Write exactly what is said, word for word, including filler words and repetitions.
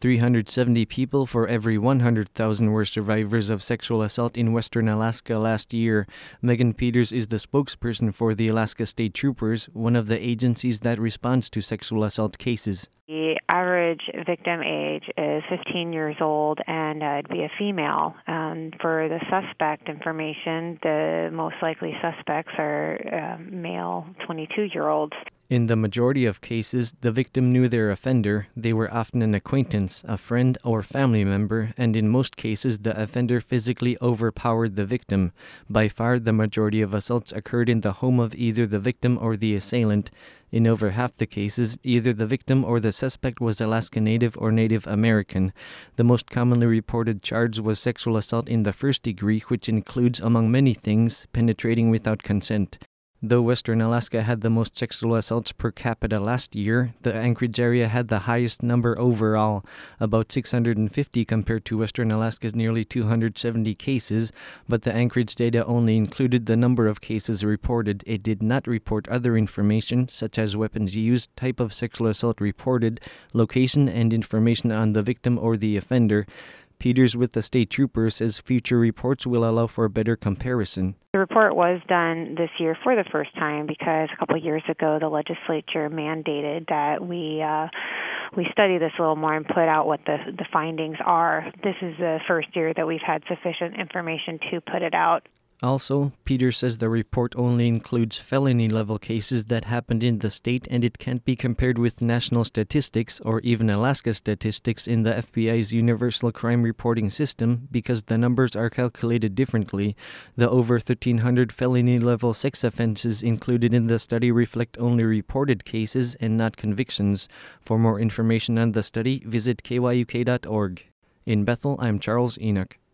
three hundred seventy people for every one hundred thousand were survivors of sexual assault in western Alaska last year. Megan Peters is the spokesperson for the Alaska State Troopers, one of the agencies that responds to sexual assault cases. The average victim age is fifteen years old, and uh, it'd be a female. Um, for the suspect information, the most likely suspects are uh, male twenty-two-year-olds. In the majority of cases, the victim knew their offender. They were often an acquaintance, a friend, or family member, and in most cases, the offender physically overpowered the victim. By far, the majority of assaults occurred in the home of either the victim or the assailant. In over half the cases, either the victim or the suspect was Alaska Native or Native American. The most commonly reported charge was sexual assault in the first degree, which includes, among many things, penetrating without consent. Though Western Alaska had the most sexual assaults per capita last year, the Anchorage area had the highest number overall, about six hundred fifty compared to Western Alaska's nearly two hundred seventy cases, but the Anchorage data only included the number of cases reported. It did not report other information, such as weapons used, type of sexual assault reported, location, and information on the victim or the offender. Peters with the State Troopers says future reports will allow for better comparison. The report was done this year for the first time because a couple of years ago the legislature mandated that we uh, we study this a little more and put out what the, the findings are. This is the first year that we've had sufficient information to put it out. Also, Peters says the report only includes felony-level cases that happened in the state, and it can't be compared with national statistics or even Alaska statistics in the F B I's Universal Crime Reporting System because the numbers are calculated differently. The over thirteen hundred felony-level sex offenses included in the study reflect only reported cases and not convictions. For more information on the study, visit K Y U K dot org. In Bethel, I'm Charles Enoch.